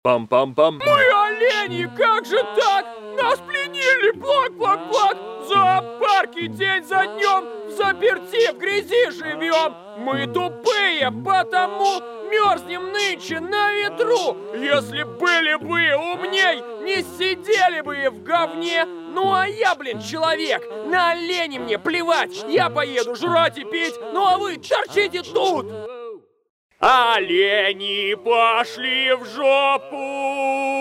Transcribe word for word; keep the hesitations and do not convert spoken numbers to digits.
Пам-пам-пам. Мы олени, как же так? Нас пленили, плак-плак-плак! В зоопарке день за днем, в заперти в грязи живем. Мы тупые, потому мерзнем нынче на ветру. Если были бы умней, не сидели бы в говне. Ну а я, блин, человек, на оленей мне плевать. Я поеду жрать и пить, ну а вы торчите тут. Олени пошли в жопу!